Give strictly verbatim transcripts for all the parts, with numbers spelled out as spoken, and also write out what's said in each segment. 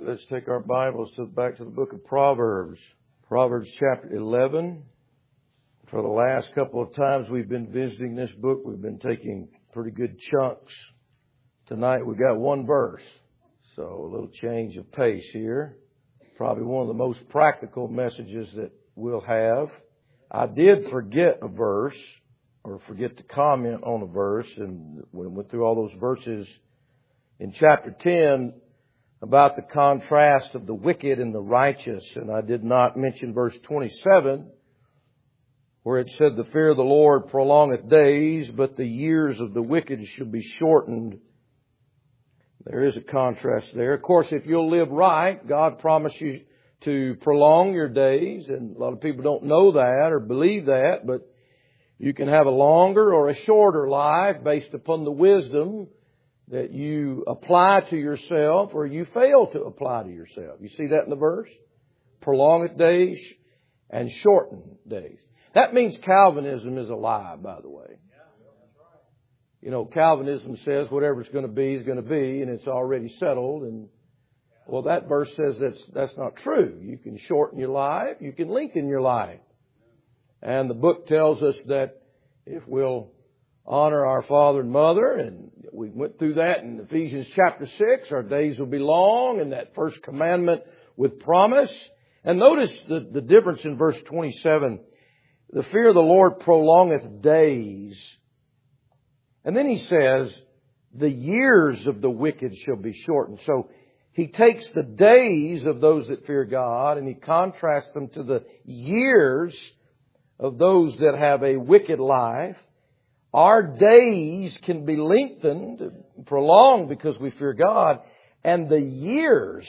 let's take our Bibles to, back to the book of Proverbs. Proverbs chapter eleven. For the last couple of times we've been visiting this book, we've been taking pretty good chunks. Tonight we've got one verse. So a little change of pace here. Probably one of the most practical messages that we'll have. I did forget a verse, or forget to comment on a verse, and we went through all those verses in chapter ten about the contrast of the wicked and the righteous. And I did not mention verse twenty-seven, where it said, "The fear of the Lord prolongeth days, but the years of the wicked shall be shortened." There is a contrast there. Of course, if you'll live right, God promised you to prolong your days. And a lot of people don't know that or believe that, but you can have a longer or a shorter life based upon the wisdom that you apply to yourself or you fail to apply to yourself. You see that in the verse? Prolongeth days and shorten days. That means Calvinism is a lie, by the way. You know, Calvinism says whatever it's going to be is going to be, and it's already settled. And well, that verse says that's that's not true. You can shorten your life, you can lengthen your life. And the book tells us that if we'll honor our father and mother, and we went through that in Ephesians chapter six, our days will be long, and that first commandment with promise. And notice the, the difference in verse twenty-seven. The fear of the Lord prolongeth days. And then he says, the years of the wicked shall be shortened. So he takes the days of those that fear God and he contrasts them to the years of those that have a wicked life. Our days can be lengthened, prolonged because we fear God, and the years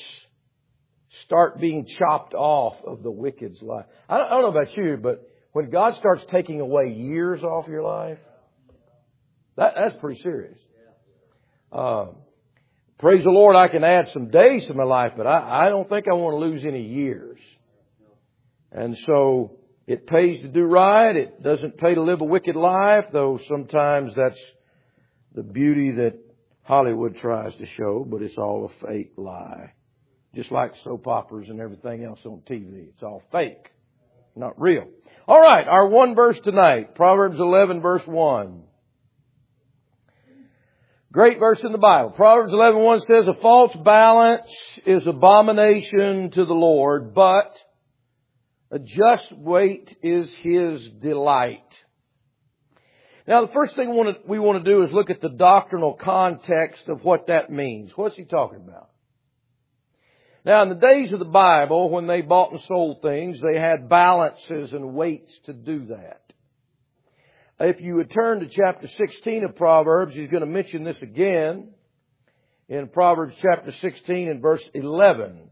start being chopped off of the wicked's life. I don't, I don't know about you, but when God starts taking away years off your life, that, that's pretty serious. Uh, praise the Lord, I can add some days to my life, but I, I don't think I want to lose any years. And so it pays to do right. It doesn't pay to live a wicked life, though sometimes that's the beauty that Hollywood tries to show, but it's all a fake lie. Just like soap operas and everything else on T V. It's all fake, not real. All right, our one verse tonight, Proverbs eleven verse one. Great verse in the Bible. Proverbs eleven one says, "A false balance is abomination to the Lord, but a just weight is His delight." Now, the first thing we want to, we want to do is look at the doctrinal context of what that means. What's he talking about? Now, in the days of the Bible, when they bought and sold things, they had balances and weights to do that. If you would turn to chapter sixteen of Proverbs, he's going to mention this again in Proverbs chapter sixteen and verse eleven.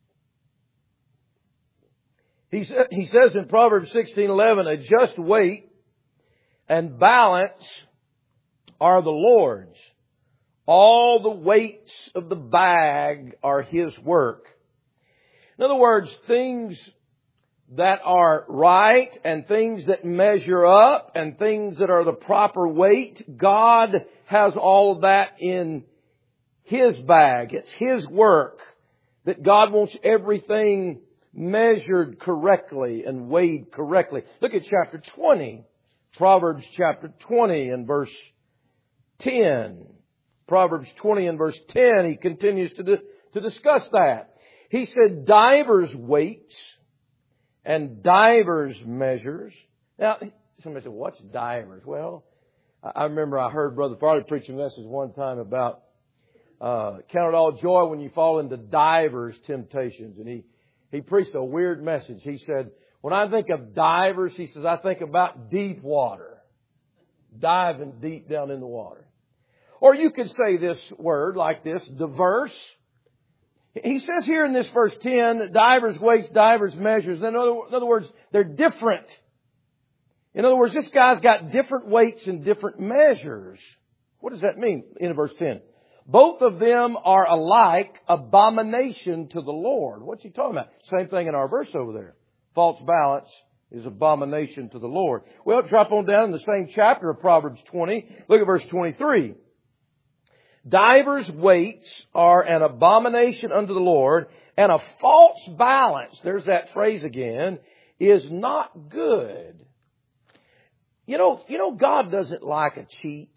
He, sa- he says in Proverbs sixteen eleven, "A just weight and balance are the Lord's. All the weights of the bag are His work." In other words, things that are right and things that measure up and things that are the proper weight, God has all of that in His bag. It's His work. That God wants everything measured correctly and weighed correctly. Look at chapter twenty. Proverbs chapter twenty and verse ten. Proverbs twenty and verse ten, he continues to, di- to discuss that. He said, "Divers weights and divers measures." Now, somebody said, "What's divers?" Well, I remember I heard Brother Farley preach a message one time about uh, count it all joy when you fall into divers temptations. And he, he preached a weird message. He said, when I think of divers, he says, I think about deep water. Diving deep down in the water. Or you could say this word like this, diverse. He says here in this verse ten, divers weights, divers measures. In other, in other words, they're different. In other words, this guy's got different weights and different measures. What does that mean in verse ten? Both of them are alike abomination to the Lord. What's he talking about? Same thing in our verse over there. False balance is abomination to the Lord. Well, drop on down in the same chapter of Proverbs twenty. Look at verse twenty-three. Divers weights are an abomination unto the Lord, and a false balance, there's that phrase again, is not good. You know, you know God doesn't like a cheat.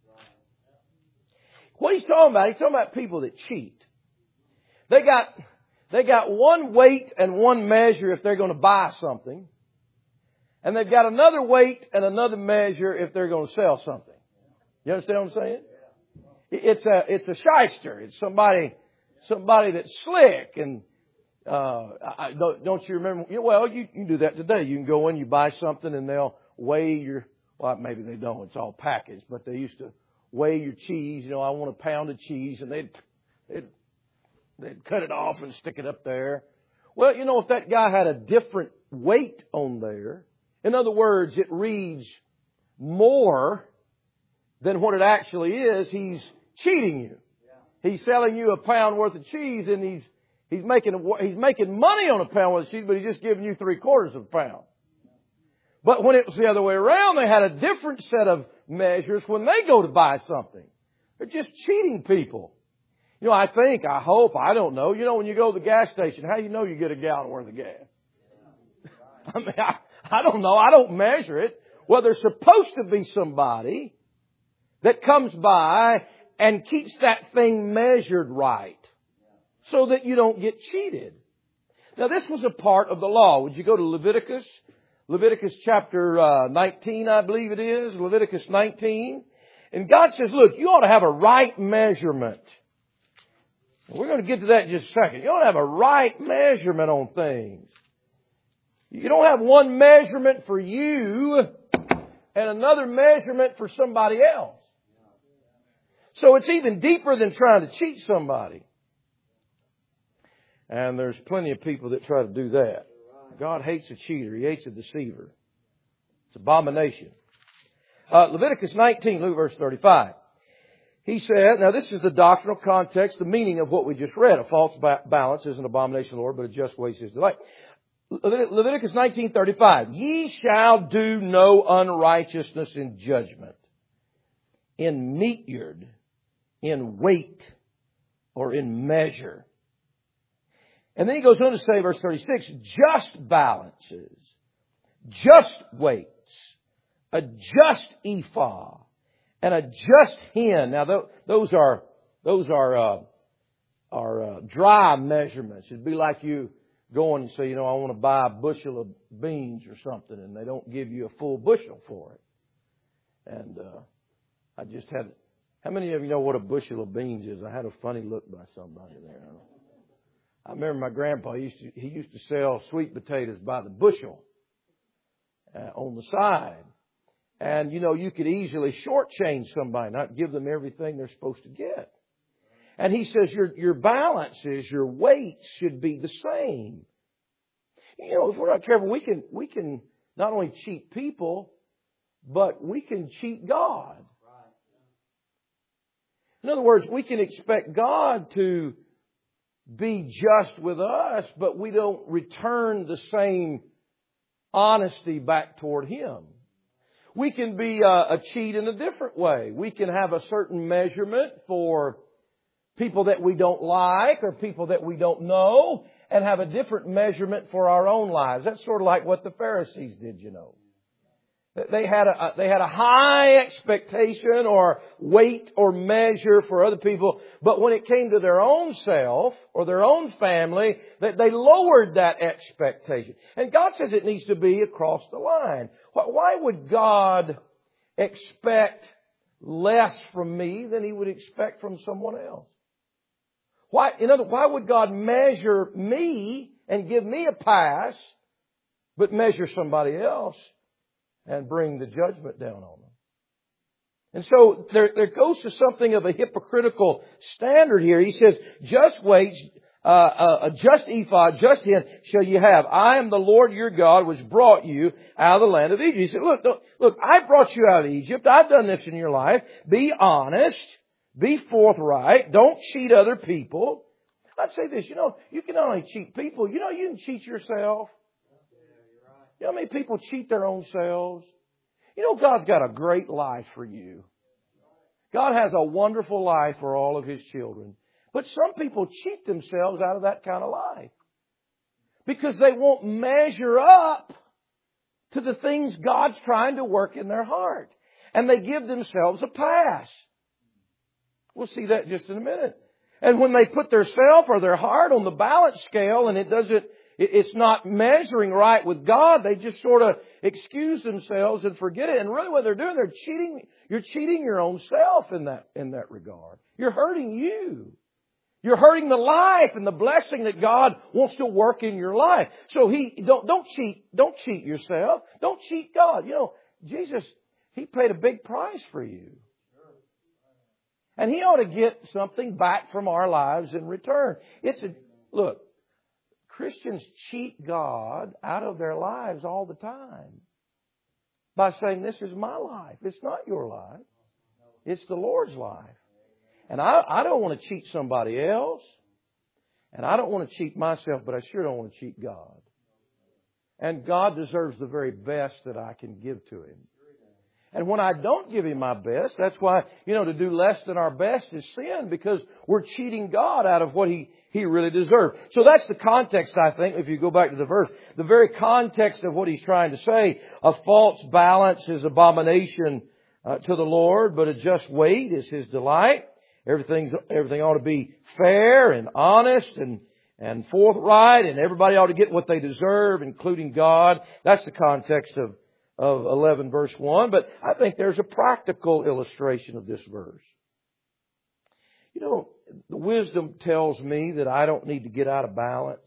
What he's talking about, he's talking about people that cheat. They got, they got one weight and one measure if they're going to buy something. And they've got another weight and another measure if they're going to sell something. You understand what I'm saying? It's a, it's a shyster. It's somebody, somebody that's slick. And, uh, I, don't, don't you remember? Well, you, you can do that today. You can go in, you buy something and they'll weigh your, well, maybe they don't. It's all packaged, but they used to weigh your cheese. You know, I want a pound of cheese, and they'd, they'd, they'd cut it off and stick it up there. Well, you know, if that guy had a different weight on there, in other words, it reads more than what it actually is, he's cheating you. He's selling you a pound worth of cheese, and he's, he's making, he's making money on a pound worth of cheese, but he's just giving you three quarters of a pound. But when it was the other way around, they had a different set of measures when they go to buy something. They're just cheating people. You know, I think, I hope, I don't know. You know, when you go to the gas station, how do you know you get a gallon worth of gas? I mean, I, I don't know. I don't measure it. Well, there's supposed to be somebody that comes by and keeps that thing measured right so that you don't get cheated. Now, this was a part of the law. Would you go to Leviticus? Leviticus chapter uh, nineteen, I believe it is. Leviticus nineteen. And God says, look, you ought to have a right measurement. And we're going to get to that in just a second. You ought to have a right measurement on things. You don't have one measurement for you and another measurement for somebody else. So it's even deeper than trying to cheat somebody. And there's plenty of people that try to do that. God hates a cheater. He hates a deceiver. It's abomination. Uh, Leviticus nineteen, look at verse thirty-five. He said, now this is the doctrinal context, the meaning of what we just read. A false ba- balance is an abomination of the Lord, but a just waste is delight. Le- Leviticus nineteen thirty-five. Ye shall do no unrighteousness in judgment, in meteyard, in weight, or in measure. And then he goes on to say, verse thirty-six, just balances, just weights, a just ephah, and a just hin. Now, those are those are uh, are uh, dry measurements. It'd be like you going and say, you know, I want to buy a bushel of beans or something, and they don't give you a full bushel for it. And uh, I just had. How many of you know what a bushel of beans is? I had a funny look by somebody there. I remember my grandpa used to, he used to sell sweet potatoes by the bushel uh, on the side. And, you know, you could easily shortchange somebody, not give them everything they're supposed to get. And he says your, your balances, your weights should be the same. You know, if we're not careful, we can, we can not only cheat people, but we can cheat God. In other words, we can expect God to be just with us, but we don't return the same honesty back toward Him. We can be a, a cheat in a different way. We can have a certain measurement for people that we don't like or people that we don't know, and have a different measurement for our own lives. That's sort of like what the Pharisees did, you know. They had a, they had a high expectation or weight or measure for other people, but when it came to their own self or their own family, that they lowered that expectation. And God says it needs to be across the line. Why would God expect less from me than He would expect from someone else? Why, in other, why would God measure me and give me a pass, but measure somebody else and bring the judgment down on them? And so there, there goes to something of a hypocritical standard here. He says, just weights, uh, uh, a just ephah, just hin shall you have. I am the Lord your God, which brought you out of the land of Egypt. He said, look, look, look, I brought you out of Egypt. I've done this in your life. Be honest. Be forthright. Don't cheat other people. I'd say this, you know, you can not only cheat people, you know, you can cheat yourself. You know how many people cheat their own selves? You know, God's got a great life for you. God has a wonderful life for all of His children. But some people cheat themselves out of that kind of life. Because they won't measure up to the things God's trying to work in their heart. And they give themselves a pass. We'll see that just in a minute. And when they put their self or their heart on the balance scale and it doesn't, it's not measuring right with God, they just sort of excuse themselves and forget it. And really what they're doing, they're cheating, you're cheating your own self in that, in that regard. You're hurting you. You're hurting the life and the blessing that God wants to work in your life. So He, don't, don't cheat, don't cheat yourself. Don't cheat God. You know, Jesus, He paid a big price for you. And He ought to get something back from our lives in return. It's a, look, Christians cheat God out of their lives all the time by saying, this is my life. It's not your life. It's the Lord's life. And I, I don't want to cheat somebody else. And I don't want to cheat myself, but I sure don't want to cheat God. And God deserves the very best that I can give to Him. And when I don't give Him my best, that's why, you know, to do less than our best is sin, because we're cheating God out of what He, He really deserved. So that's the context, I think, if you go back to the verse. The very context of what He's trying to say. A false balance is abomination uh, to the Lord, but a just weight is His delight. Everything's, everything ought to be fair and honest and, and forthright, and everybody ought to get what they deserve, including God. That's the context of, of eleven verse one. But I think there's a practical illustration of this verse. You know, the wisdom tells me that I don't need to get out of balance.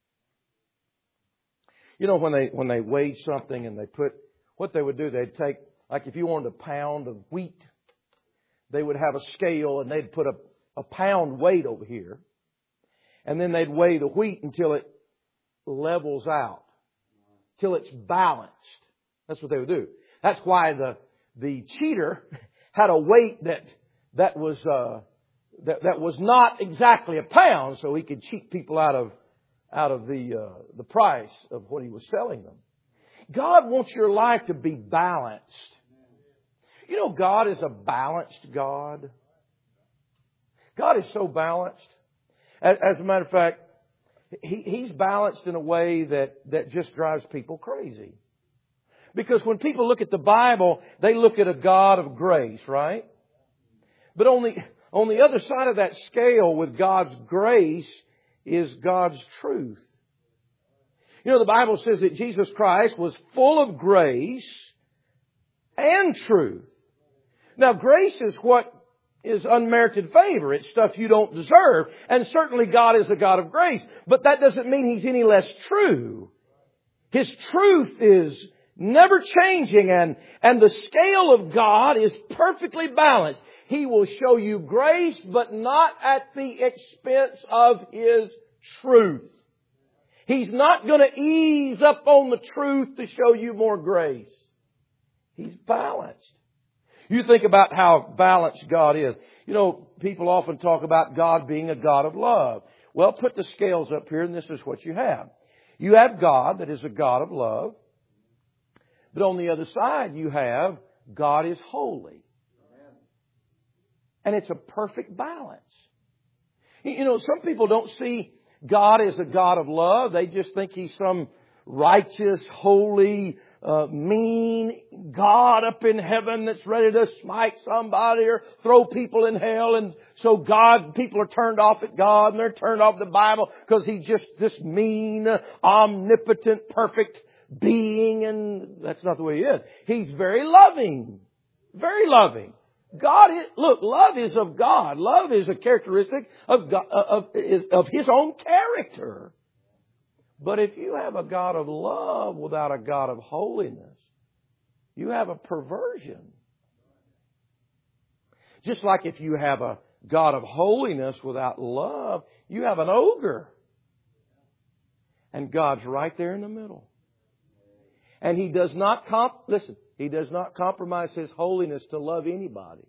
You know, when they, when they weigh something and they put, what they would do, they'd take, like if you wanted a pound of wheat, they would have a scale and they'd put a, a pound weight over here. And then they'd weigh the wheat until it levels out. Till it's balanced. That's what they would do. That's why the, the cheater had a weight that, that was, uh, that, that was not exactly a pound, so he could cheat people out of, out of the, uh, the price of what he was selling them. God wants your life to be balanced. You know, God is a balanced God. God is so balanced. As, as a matter of fact, he, He's balanced in a way that, that just drives people crazy. Because when people look at the Bible, they look at a God of grace, right? But on the, on the other side of that scale with God's grace is God's truth. You know, the Bible says that Jesus Christ was full of grace and truth. Now, grace is what is unmerited favor. It's stuff you don't deserve. And certainly God is a God of grace. But that doesn't mean He's any less true. His truth is never changing, and, and the scale of God is perfectly balanced. He will show you grace, but not at the expense of His truth. He's not going to ease up on the truth to show you more grace. He's balanced. You think about how balanced God is. You know, people often talk about God being a God of love. Well, put the scales up here and this is what you have. You have God that is a God of love. But on the other side you have God is holy. And it's a perfect balance. You know, some people don't see God as a God of love. They just think He's some righteous, holy, uh, mean God up in heaven that's ready to smite somebody or throw people in hell. And so God, people are turned off at God and they're turned off the Bible because He's just this mean, omnipotent, perfect being. And that's not the way He is. He's very loving. Very loving. God is, look, love is of God. Love is a characteristic of God, of, of His own character. But if you have a God of love without a God of holiness, you have a perversion. Just like if you have a God of holiness without love, you have an ogre. And God's right there in the middle. And He does not comp, listen, He does not compromise His holiness to love anybody.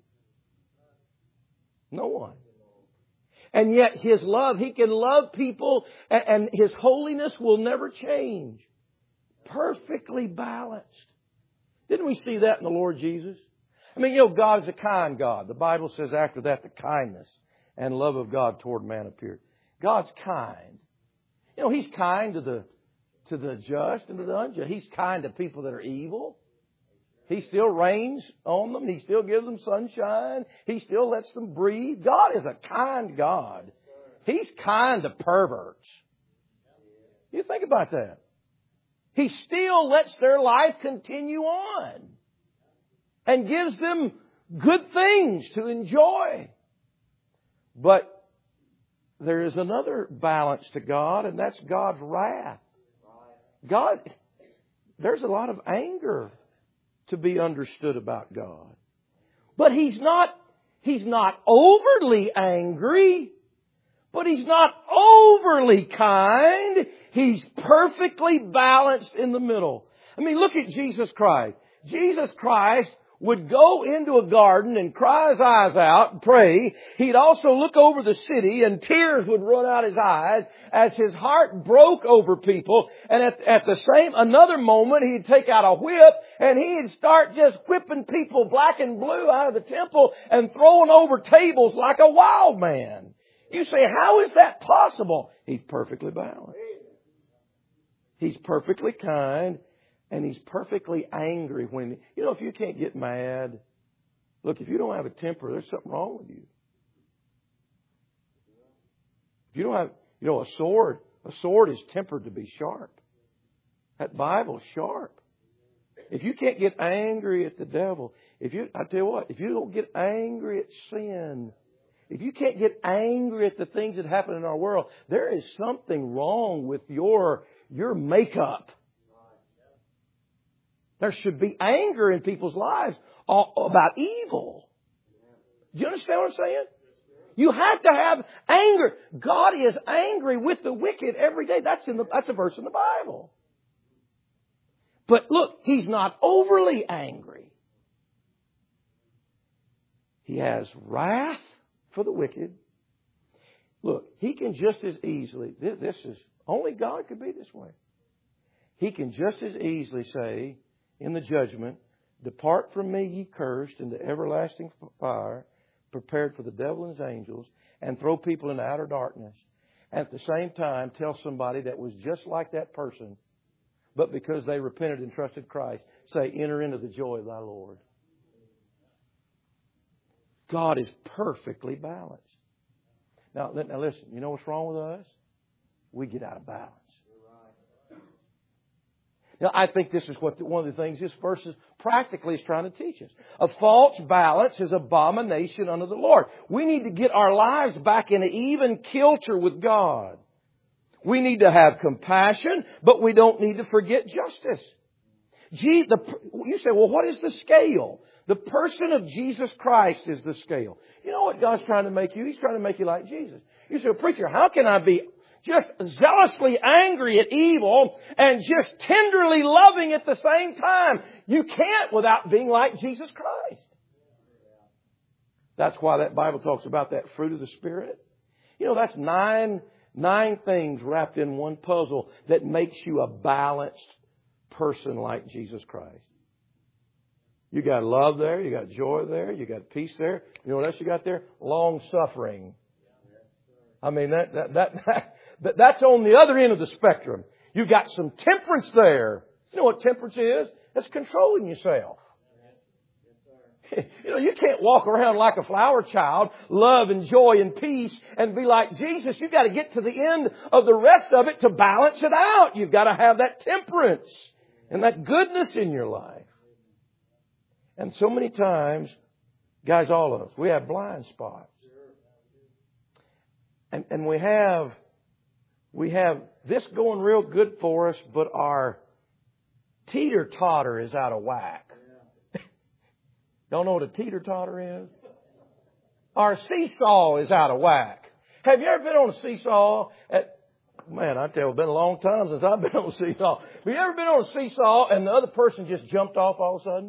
No one. And yet His love, He can love people and His holiness will never change. Perfectly balanced. Didn't we see that in the Lord Jesus? I mean, you know, God is a kind God. The Bible says after that the kindness and love of God toward man appeared. God's kind. You know, He's kind to the to the just and to the unjust. He's kind to people that are evil. He still rains on them. He still gives them sunshine. He still lets them breathe. God is a kind God. He's kind to perverts. You think about that. He still lets their life continue on and gives them good things to enjoy. But there is another balance to God, and that's God's wrath. God, there's a lot of anger to be understood about God. But He's not, He's not overly angry, but He's not overly kind. He's perfectly balanced in the middle. I mean, look at Jesus Christ. Jesus Christ would go into a garden and cry his eyes out and pray. He'd also look over the city and tears would run out his eyes as his heart broke over people. And at, at the same, another moment, he'd take out a whip and he'd start just whipping people black and blue out of the temple and throwing over tables like a wild man. You say, how is that possible? He's perfectly balanced. He's perfectly kind. And He's perfectly angry when, you know, if you can't get mad, look, if you don't have a temper, there's something wrong with you. If you don't have, you know, a sword, a sword is tempered to be sharp. That Bible's sharp. If you can't get angry at the devil, if you, I tell you what, if you don't get angry at sin, if you can't get angry at the things that happen in our world, there is something wrong with your, your makeup. There should be anger in people's lives about evil. Do you understand what I'm saying? You have to have anger. God is angry with the wicked every day. That's in the, that's a verse in the Bible. But look, He's not overly angry. He has wrath for the wicked. Look, He can just as easily, this, this is, only God could be this way. He can just as easily say, in the judgment, depart from me, ye cursed, into everlasting fire, prepared for the devil and his angels, and throw people into outer darkness. And at the same time, tell somebody that was just like that person, but because they repented and trusted Christ, say, enter into the joy of thy Lord. God is perfectly balanced. Now, now listen, you know what's wrong with us? We get out of balance. Now, I think this is what the, one of the things this verse is practically is trying to teach us. A false balance is abomination unto the Lord. We need to get our lives back in an even kilter with God. We need to have compassion, but we don't need to forget justice. Gee, the, you say, well, what is the scale? The person of Jesus Christ is the scale. You know what God's trying to make you? He's trying to make you like Jesus. You say, well, preacher, how can I be just zealously angry at evil and just tenderly loving at the same time? You can't without being like Jesus Christ. That's why that Bible talks about that fruit of the Spirit. You know, that's nine, nine things wrapped in one puzzle that makes you a balanced person like Jesus Christ. You got love there. You got joy there. You got peace there. You know what else you got there? Long suffering. I mean, that, that, that, that But that's on the other end of the spectrum. You've got some temperance there. You know what temperance is? That's controlling yourself. You know, you can't walk around like a flower child, love and joy and peace, and be like Jesus. You've got to get to the end of the rest of it to balance it out. You've got to have that temperance and that goodness in your life. And so many times, guys, all of us, we have blind spots. And, and we have... We have this going real good for us, but our teeter-totter is out of whack. Don't know what a teeter-totter is? Our seesaw is out of whack. Have you ever been on a seesaw? At, man, I tell you, it's been a long time since I've been on a seesaw. Have you ever been on a seesaw and the other person just jumped off all of a sudden?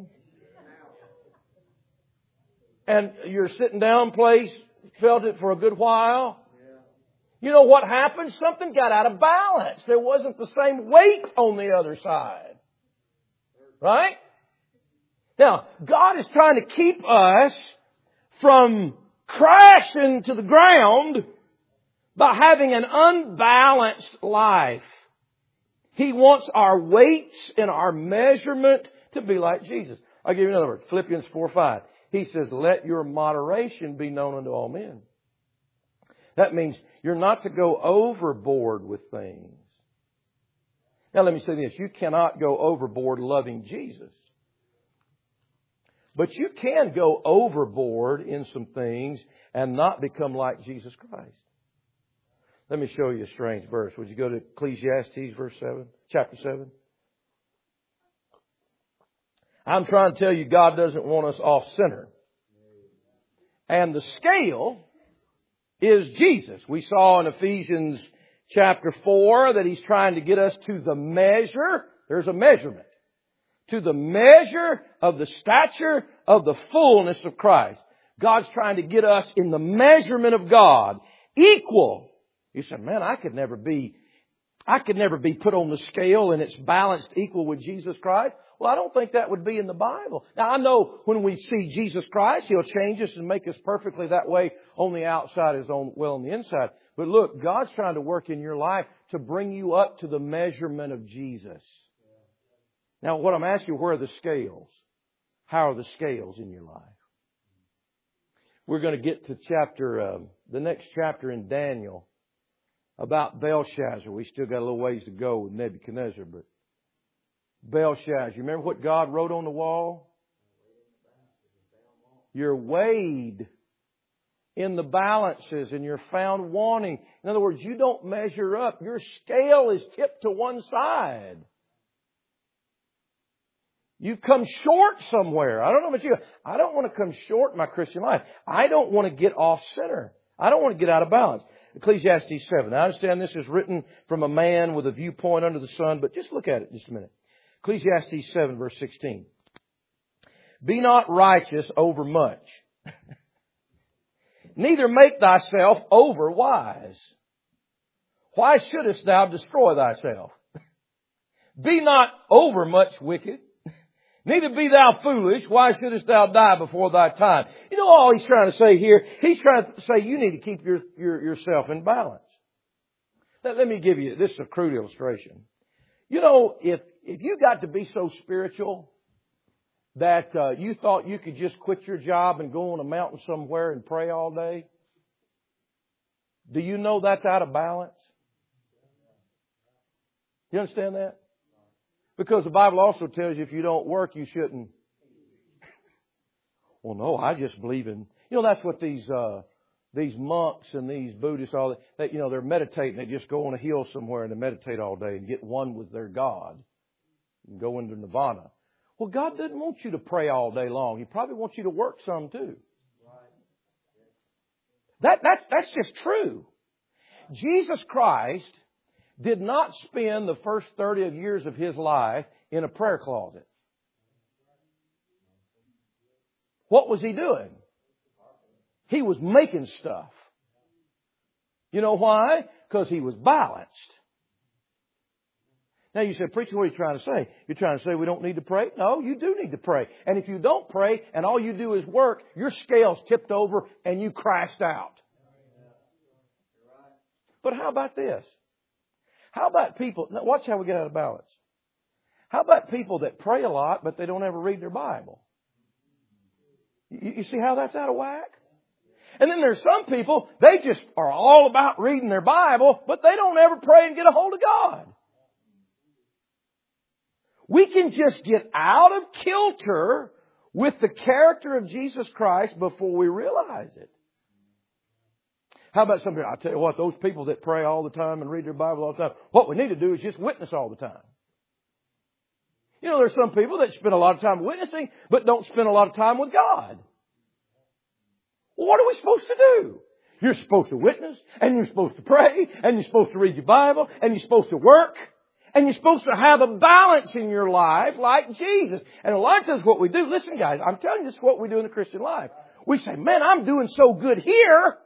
And you're sitting down place, felt it for a good while. You know what happened? Something got out of balance. There wasn't the same weight on the other side. Right? Now, God is trying to keep us from crashing to the ground by having an unbalanced life. He wants our weights and our measurement to be like Jesus. I'll give you another word. Philippians four five. He says, let your moderation be known unto all men. That means you're not to go overboard with things. Now let me say this. You cannot go overboard loving Jesus. But you can go overboard in some things and not become like Jesus Christ. Let me show you a strange verse. Would you go to Ecclesiastes verse seven, chapter seven? I'm trying to tell you God doesn't want us off center. And the scale is Jesus. We saw in Ephesians chapter four that He's trying to get us to the measure. There's a measurement. To the measure of the stature of the fullness of Christ. God's trying to get us in the measurement of God. Equal. You say, man, I could never be, I could never be put on the scale and it's balanced equal with Jesus Christ. Well, I don't think that would be in the Bible. Now, I know when we see Jesus Christ, He'll change us and make us perfectly that way on the outside as on, well on the inside. But look, God's trying to work in your life to bring you up to the measurement of Jesus. Now, what I'm asking you, where are the scales? How are the scales in your life? We're going to get to chapter, um, the next chapter in Daniel about Belshazzar. We still got a little ways to go with Nebuchadnezzar, but Belshazzar. You remember what God wrote on the wall? You're weighed in the balances and you're found wanting. In other words, you don't measure up. Your scale is tipped to one side. You've come short somewhere. I don't know about you. I don't want to come short in my Christian life. I don't want to get off center. I don't want to get out of balance. Ecclesiastes seven. Now, I understand this is written from a man with a viewpoint under the sun, but just look at it just a minute. Ecclesiastes seven verse sixteen. Be not righteous over much. Neither make thyself over wise. Why shouldest thou destroy thyself? Be not over much wicked. Neither be thou foolish. Why shouldest thou die before thy time? You know all he's trying to say here? He's trying to say you need to keep your, your yourself in balance. Let, let me give you, this is a crude illustration. You know, if, if you got to be so spiritual that uh, you thought you could just quit your job and go on a mountain somewhere and pray all day, do you know that's out of balance? You understand that? Because the Bible also tells you if you don't work, you shouldn't. Well, no, I just believe in, you know, that's what these, uh, these monks and these Buddhists, all that, that, you know, they're meditating. They just go on a hill somewhere and they meditate all day and get one with their God and go into nirvana. Well, God doesn't want you to pray all day long. He probably wants you to work some too. That, that's, that's just true. Jesus Christ did not spend the first thirty years of His life in a prayer closet. What was He doing? He was making stuff. You know why? Because He was balanced. Now you say, preacher, what are you trying to say? You're trying to say we don't need to pray? No, you do need to pray. And if you don't pray and all you do is work, your scale's tipped over and you crashed out. But how about this? How about people, now watch how we get out of balance. How about people that pray a lot, but they don't ever read their Bible? You, you see how that's out of whack? And then there's some people, they just are all about reading their Bible, but they don't ever pray and get a hold of God. We can just get out of kilter with the character of Jesus Christ before we realize it. How about some people? I tell you what, those people that pray all the time and read their Bible all the time, what we need to do is just witness all the time. You know, there's some people that spend a lot of time witnessing, but don't spend a lot of time with God. Well, what are we supposed to do? You're supposed to witness, and you're supposed to pray, and you're supposed to read your Bible, and you're supposed to work, and you're supposed to have a balance in your life like Jesus. And a lot of times what we do, listen guys, I'm telling you this is what we do in the Christian life. We say, man, I'm doing so good here,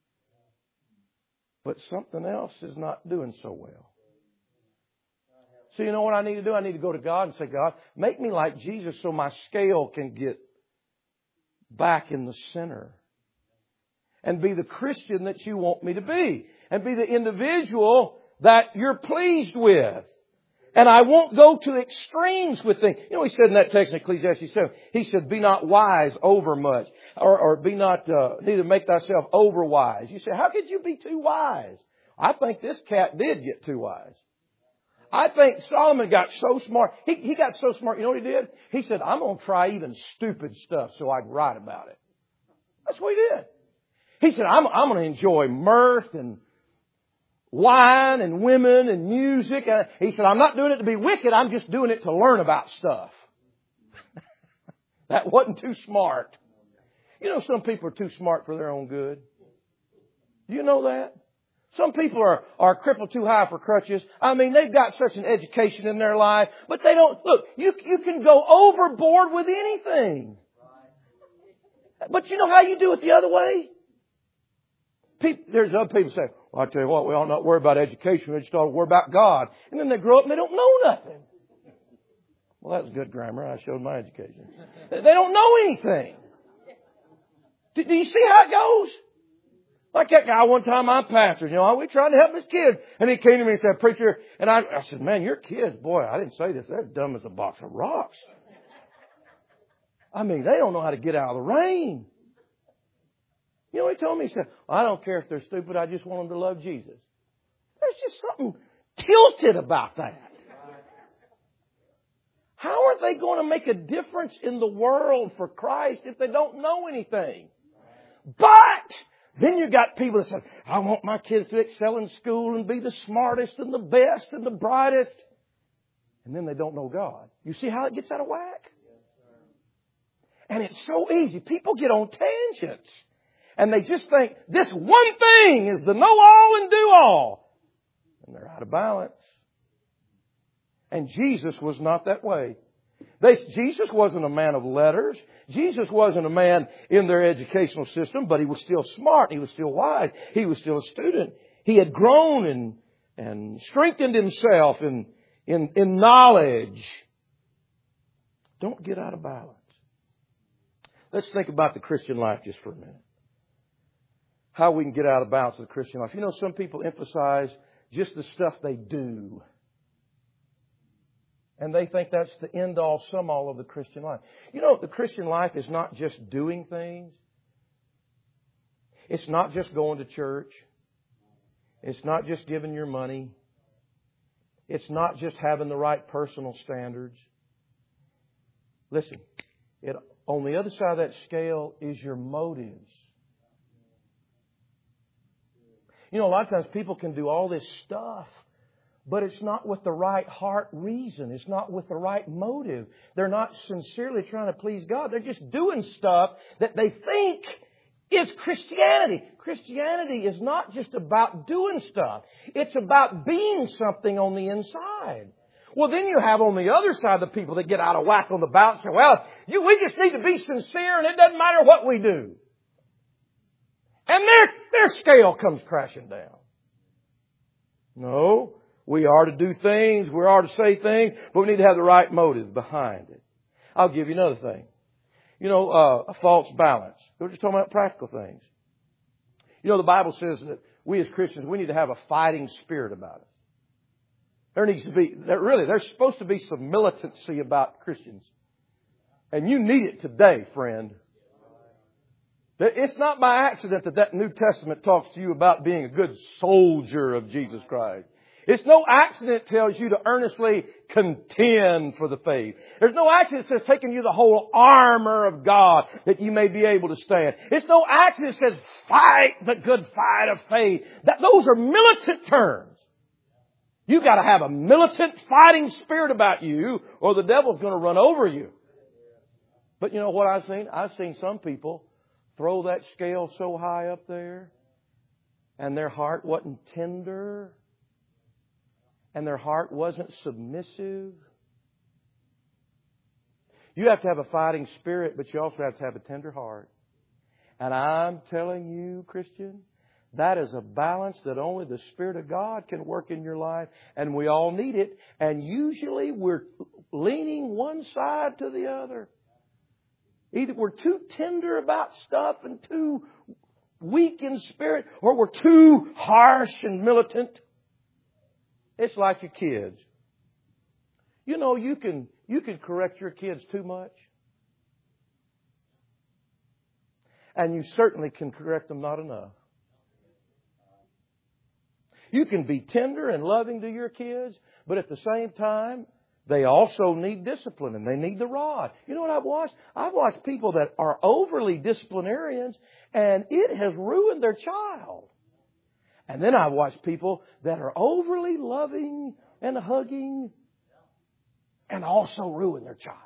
but something else is not doing so well. So you know what I need to do? I need to go to God and say, God, make me like Jesus so my scale can get back in the center. And be the Christian that you want me to be. And be the individual that you're pleased with. And I won't go to extremes with things. You know, he said in that text in Ecclesiastes seven, he said, be not wise over much. Or, or be not, uh, neither make thyself over wise. You say, how could you be too wise? I think this cat did get too wise. I think Solomon got so smart. He, he got so smart. You know what he did? He said, I'm going to try even stupid stuff so I can write about it. That's what he did. He said, I'm, I'm going to enjoy mirth and wine and women and music. And he said, I'm not doing it to be wicked. I'm just doing it to learn about stuff. That wasn't too smart. You know, some people are too smart for their own good. Do you know that? Some people are, are crippled too high for crutches. I mean, they've got such an education in their life, but they don't, look, you, you can go overboard with anything. But you know how you do it the other way? People, there's other people say, well, I tell you what, we ought not worry about education. We just ought to worry about God. And then they grow up and they don't know nothing. Well, that's good grammar. I showed my education. They don't know anything. Do, do you see how it goes? Like that guy one time I pastored, you know, we tried to help his kid. And he came to me and said, preacher, and I, I said, man, your kids, boy, I didn't say this. They're dumb as a box of rocks. I mean, they don't know how to get out of the rain. You know what he told me? He said, well, I don't care if they're stupid. I just want them to love Jesus. There's just something tilted about that. How are they going to make a difference in the world for Christ if they don't know anything? But then you got people that say, I want my kids to excel in school and be the smartest and the best and the brightest. And then they don't know God. You see how it gets out of whack? And it's so easy. People get on tangents. And they just think this one thing is the know-all and do-all. And they're out of balance. And Jesus was not that way. They, Jesus wasn't a man of letters. Jesus wasn't a man in their educational system, but he was still smart. He was still wise. He was still a student. He had grown and, and strengthened himself in, in, in knowledge. Don't get out of balance. Let's think about the Christian life just for a minute. How we can get out of balance of the Christian life. You know, some people emphasize just the stuff they do. And they think that's the end all, sum all of the Christian life. You know, the Christian life is not just doing things. It's not just going to church. It's not just giving your money. It's not just having the right personal standards. Listen, it, on the other side of that scale is your motives. You know, a lot of times people can do all this stuff, but it's not with the right heart reason. It's not with the right motive. They're not sincerely trying to please God. They're just doing stuff that they think is Christianity. Christianity is not just about doing stuff. It's about being something on the inside. Well, then you have on the other side the people that get out of whack on the balance and say, well, you, we just need to be sincere and it doesn't matter what we do. And their, their scale comes crashing down. No, we are to do things, we are to say things, but we need to have the right motive behind it. I'll give you another thing. You know, uh, a false balance. We're just talking about practical things. You know, the Bible says that we as Christians, we need to have a fighting spirit about us. There needs to be, there really, there's supposed to be some militancy about Christians. And you need it today, friend. It's not by accident that that New Testament talks to you about being a good soldier of Jesus Christ. It's no accident it tells you to earnestly contend for the faith. There's no accident it says taking you the whole armor of God that you may be able to stand. It's no accident it says fight the good fight of faith. That, those are militant terms. You've got to have a militant fighting spirit about you or the devil's going to run over you. But you know what I've seen? I've seen some people throw that scale so high up there and their heart wasn't tender and their heart wasn't submissive. You have to have a fighting spirit, but you also have to have a tender heart. And I'm telling you, Christian, That is a balance that only the Spirit of God can work in your life, and we all need it. And usually we're leaning one side to the other. Either we're too tender about stuff and too weak in spirit, or we're too harsh and militant. It's like your kids. You know, you can you can correct your kids too much. And you certainly can correct them not enough. You can be tender and loving to your kids, but at the same time, they also need discipline and they need the rod. You know what I've watched? I've watched people that are overly disciplinarians and it has ruined their child. And then I've watched people that are overly loving and hugging and also ruin their child.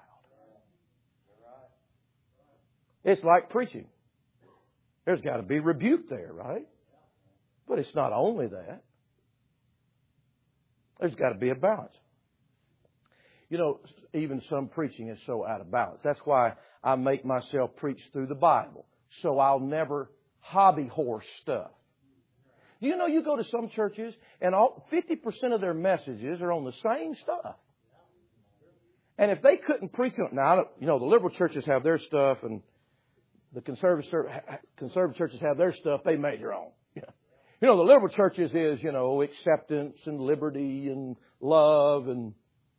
It's like preaching. There's got to be rebuke there, right? But it's not only that. There's got to be a balance. You know, even some preaching is so out of balance. That's why I make myself preach through the Bible. So I'll never hobby horse stuff. You know, you go to some churches and all fifty percent of their messages are on the same stuff. And if they couldn't preach on, now, you know, the liberal churches have their stuff and the conservative, conservative churches have their stuff. They made their own. Yeah. You know, the liberal churches is, you know, acceptance and liberty and love and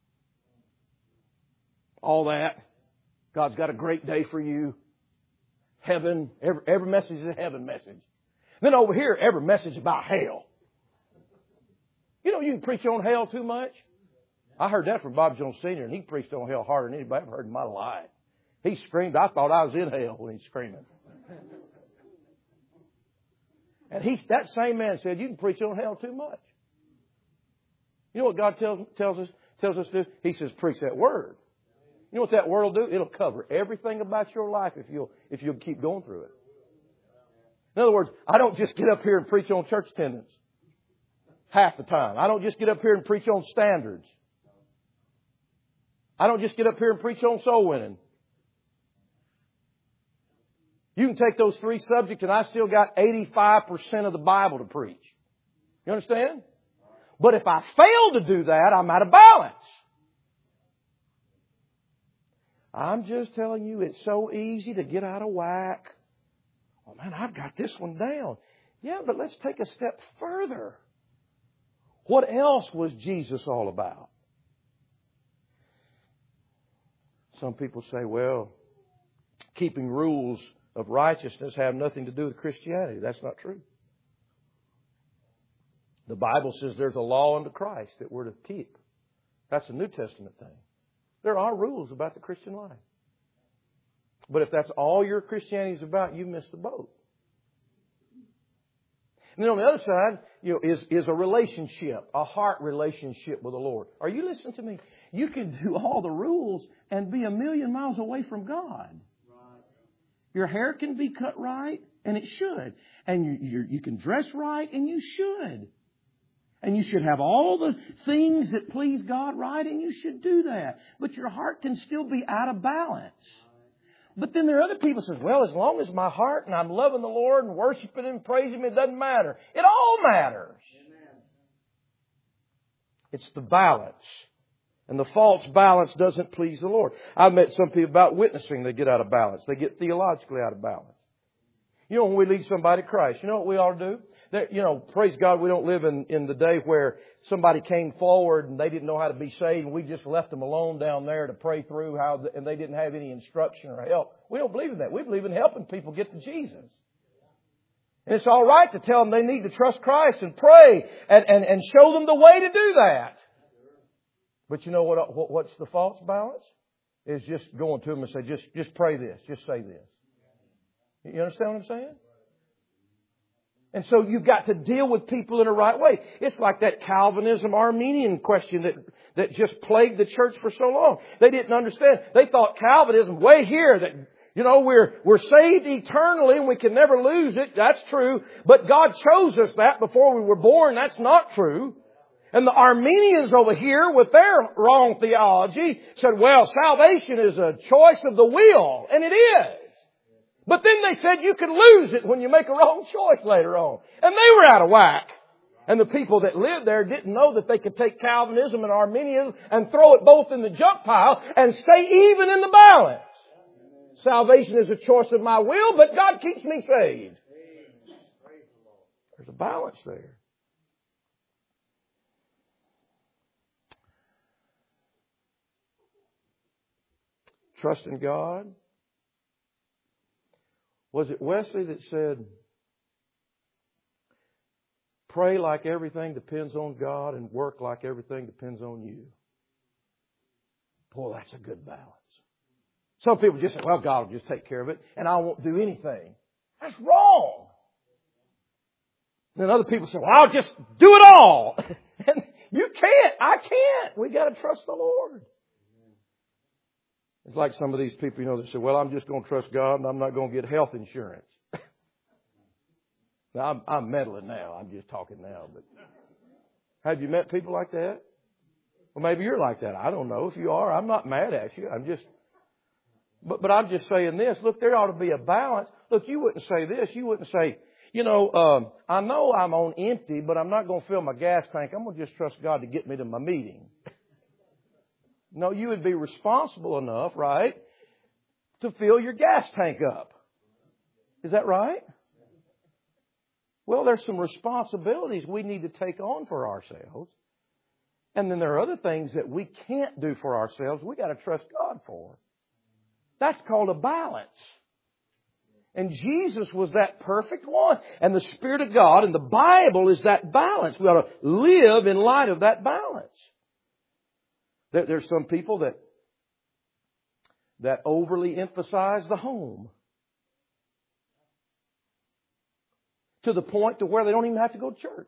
all that. God's got a great day for you. Heaven. Every, every message is a heaven message. Then over here, every message about hell. You know, you can preach on hell too much. I heard that from Bob Jones Senior, and he preached on hell harder than anybody I've heard in my life. He screamed. I thought I was in hell when he's screaming. And he, that same man said, you can preach on hell too much. You know what God tells, tells us, tells us to do? He says, preach that word. You know what that word will do? It'll cover everything about your life if you'll, if you'll keep going through it. In other words, I don't just get up here and preach on church attendance half the time. I don't just get up here and preach on standards. I don't just get up here and preach on soul winning. You can take those three subjects and I still got eighty-five percent of the Bible to preach. You understand? But if I fail to do that, I'm out of balance. I'm just telling you, it's so easy to get out of whack. Oh man, I've got this one down. Yeah, but let's take a step further. What else was Jesus all about? Some people say, well, keeping rules of righteousness have nothing to do with Christianity. That's not true. The Bible says there's a law unto Christ that we're to keep. That's a New Testament thing. There are rules about the Christian life. But if that's all your Christianity is about, you missed the boat. And then on the other side, you know, is, is a relationship, a heart relationship with the Lord. Are you listening to me? You can do all the rules and be a million miles away from God. Your hair can be cut right, and it should. And you, you, you can dress right, and you should. And you should have all the things that please God right, and you should do that. But your heart can still be out of balance. But then there are other people who say, well, as long as my heart and I'm loving the Lord and worshiping Him, praising Him, it doesn't matter. It all matters. Amen. It's the balance. And the false balance doesn't please the Lord. I've met some people about witnessing, they get out of balance. They get theologically out of balance. You know, when we lead somebody to Christ, you know what we ought to do? That, you know, praise God, we don't live in, in the day where somebody came forward and they didn't know how to be saved and we just left them alone down there to pray through how, the, and they didn't have any instruction or help. We don't believe in that. We believe in helping people get to Jesus. And it's all right to tell them they need to trust Christ and pray and, and, and show them the way to do that. But you know what, what what's the false balance? Is just going to them and say, just, just pray this, just say this. You understand what I'm saying? And so you've got to deal with people in a right way. It's like that Calvinism Arminian question that, that just plagued the church for so long. They didn't understand. They thought Calvinism way here that, you know, we're, we're saved eternally and we can never lose it. That's true. But God chose us that before we were born. That's not true. And the Armenians over here with their wrong theology said, well, salvation is a choice of the will. And it is. But then they said you could lose it when you make a wrong choice later on. And they were out of whack. And the people that lived there didn't know that they could take Calvinism and Arminianism and throw it both in the junk pile and stay even in the balance. Salvation is a choice of my will, but God keeps me saved. There's a balance there. Trust in God. Was it Wesley that said, pray like everything depends on God and work like everything depends on you? Boy, that's a good balance. Some people just say, well, God will just take care of it and I won't do anything. That's wrong. Then other people say, well, I'll just do it all. And you can't. I can't. We got to trust the Lord. It's like some of these people, you know, that say, well, I'm just going to trust God and I'm not going to get health insurance. Now, I'm, I'm meddling now. I'm just talking now. But have you met people like that? Well, maybe you're like that. I don't know. If you are, I'm not mad at you. I'm just, but, but I'm just saying this. Look, there ought to be a balance. Look, you wouldn't say this. You wouldn't say, you know, um, I know I'm on empty, but I'm not going to fill my gas tank. I'm going to just trust God to get me to my meeting. No, you would be responsible enough, right, to fill your gas tank up. Is that right? Well, there's some responsibilities we need to take on for ourselves. And then there are other things that we can't do for ourselves. We got to trust God for. That's called a balance. And Jesus was that perfect one. And the Spirit of God and the Bible is that balance. We ought to live in light of that balance. There's some people that that overly emphasize the home to the point to where they don't even have to go to church.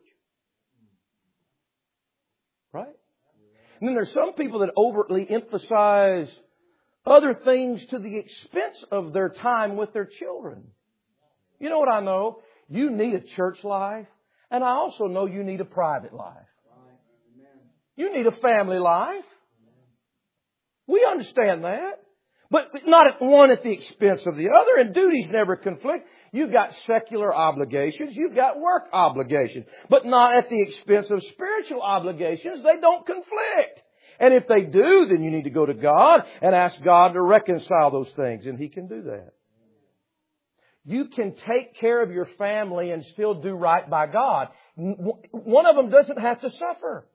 Right? And then there's some people that overtly emphasize other things to the expense of their time with their children. You know what I know? You need a church life, and I also know you need a private life. You need a family life. We understand that. But not at one at the expense of the other, and duties never conflict. You've got secular obligations, you've got work obligations, but not at the expense of spiritual obligations. They don't conflict. And if they do, then you need to go to God and ask God to reconcile those things, and He can do that. You can take care of your family and still do right by God. One of them doesn't have to suffer.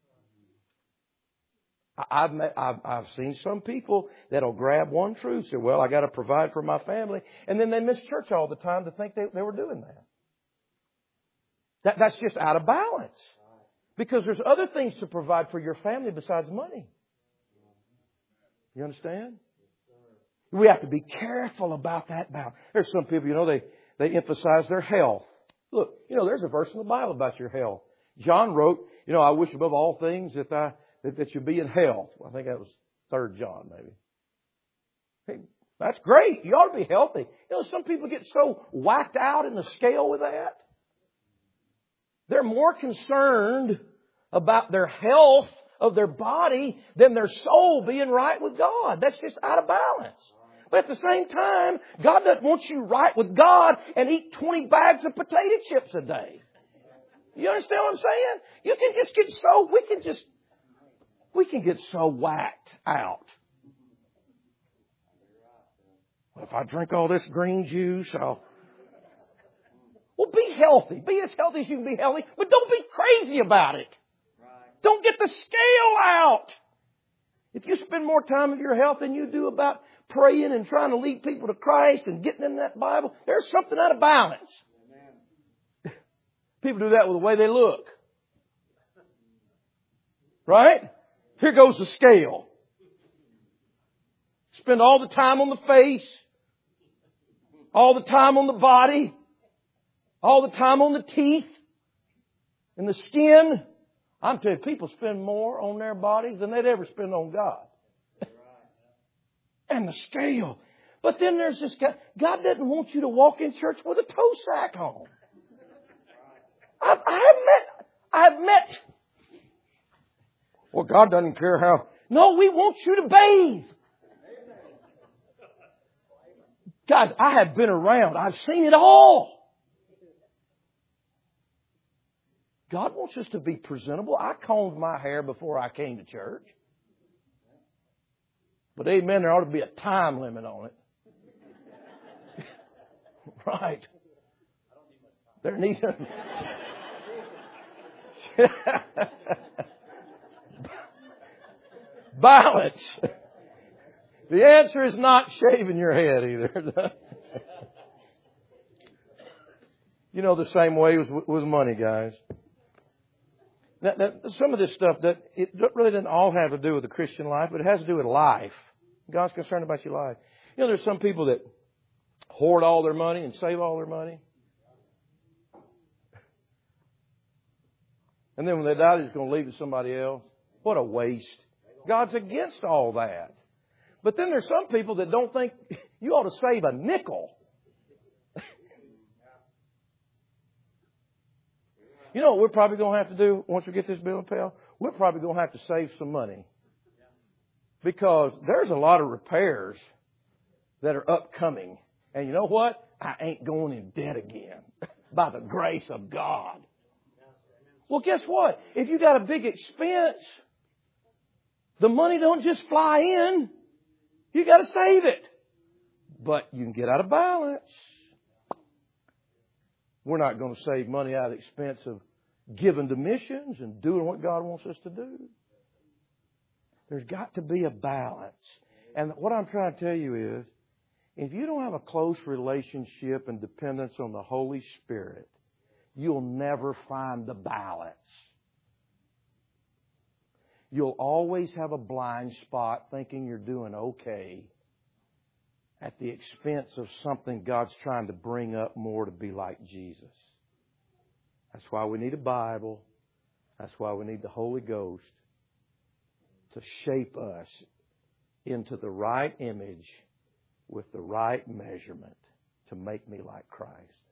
I've, met, I've I've seen some people that'll grab one truth, say, well, I got to provide for my family, and then they miss church all the time to think they, they were doing that. that. That's just out of balance. Because there's other things to provide for your family besides money. You understand? We have to be careful about that balance. There's some people, you know, they, they emphasize their health. Look, you know, there's a verse in the Bible about your health. John wrote, you know, I wish above all things that I That, that you be in health. I think that was Third John, maybe. Hey, that's great. You ought to be healthy. You know, some people get so whacked out in the scale with that. They're more concerned about their health of their body than their soul being right with God. That's just out of balance. But at the same time, God doesn't want you right with God and eat twenty bags of potato chips a day. You understand what I'm saying? You can just get so, we can just We can get so whacked out. Well, if I drink all this green juice, I'll... Well, be healthy. Be as healthy as you can be healthy, but don't be crazy about it. Don't get the scale out. If you spend more time with your health than you do about praying and trying to lead people to Christ and getting in that Bible, there's something out of balance. People do that with the way they look. Right? Here goes the scale. Spend all the time on the face, all the time on the body, all the time on the teeth and the skin. I'm telling you, people spend more on their bodies than they'd ever spend on God. And the scale. But then there's this guy. God doesn't want you to walk in church with a toe sack on. I've, I've met, I've met Well, God doesn't care how. No, we want you to bathe. Guys, I have been around. I've seen it all. God wants us to be presentable. I combed my hair before I came to church. But amen, there ought to be a time limit on it. Right. There needs to... Balance. The answer is not shaving your head either. You know, the same way with, with money, guys. Now, now, some of this stuff, that it really doesn't all have to do with the Christian life, but it has to do with life. God's concerned about your life. You know, there's some people that hoard all their money and save all their money. And then when they die, they're just going to leave it to somebody else. What a waste. God's against all that. But then there's some people that don't think you ought to save a nickel. You know what we're probably going to have to do once we get this bill paid? We're probably going to have to save some money. Because there's a lot of repairs that are upcoming. And you know what? I ain't going in debt again. By the grace of God. Well, guess what? If you got a big expense, the money don't just fly in. You got to save it. But you can get out of balance. We're not going to save money out of the expense of giving to missions and doing what God wants us to do. There's got to be a balance. And what I'm trying to tell you is, if you don't have a close relationship and dependence on the Holy Spirit, you'll never find the balance. You'll always have a blind spot thinking you're doing okay at the expense of something God's trying to bring up more to be like Jesus. That's why we need a Bible. That's why we need the Holy Ghost to shape us into the right image with the right measurement to make me like Christ.